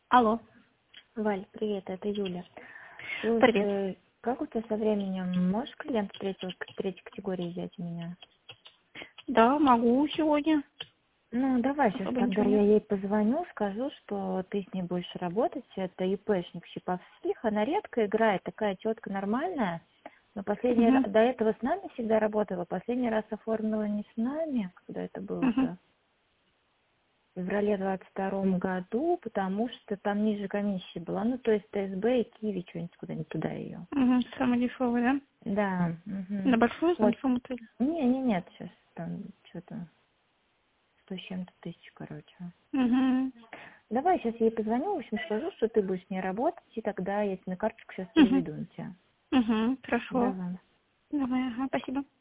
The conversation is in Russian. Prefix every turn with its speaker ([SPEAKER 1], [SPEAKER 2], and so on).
[SPEAKER 1] Алло,
[SPEAKER 2] Валь, привет, это Юля.
[SPEAKER 1] привет.
[SPEAKER 2] Слушай, как у тебя со временем? Можешь клиента третьей категории взять у меня?
[SPEAKER 1] Да, могу сегодня.
[SPEAKER 2] Ну, давай сейчас
[SPEAKER 1] Особо
[SPEAKER 2] тогда
[SPEAKER 1] ничего
[SPEAKER 2] я
[SPEAKER 1] нет.
[SPEAKER 2] ей позвоню, скажу, что ты с ней будешь работать. Это ИПшник Щиповских. Она редко играет, такая тетка нормальная. Но
[SPEAKER 1] Угу,
[SPEAKER 2] до этого с нами всегда работала. Последний раз оформила не с нами, когда это
[SPEAKER 1] угу,
[SPEAKER 2] было-то. В феврале 22 году, потому что там ниже комиссия была. Ну, то есть ТСБ и Киви, что-нибудь куда-нибудь туда ее.
[SPEAKER 1] угу. Самый дешевый, да?
[SPEAKER 2] Да,
[SPEAKER 1] На
[SPEAKER 2] угу.
[SPEAKER 1] большую
[SPEAKER 2] Вот.
[SPEAKER 1] сумму отель?
[SPEAKER 2] Нет, сейчас там что-то 100 с чем-то тысяч, короче.
[SPEAKER 1] Угу,
[SPEAKER 2] Давай сейчас ей позвоню, в общем, скажу, что ты будешь с ней работать, и тогда я тебе на карточку сейчас
[SPEAKER 1] угу,
[SPEAKER 2] переведу на тебя.
[SPEAKER 1] угу. Хорошо.
[SPEAKER 2] Давай.
[SPEAKER 1] Давай, ага, спасибо.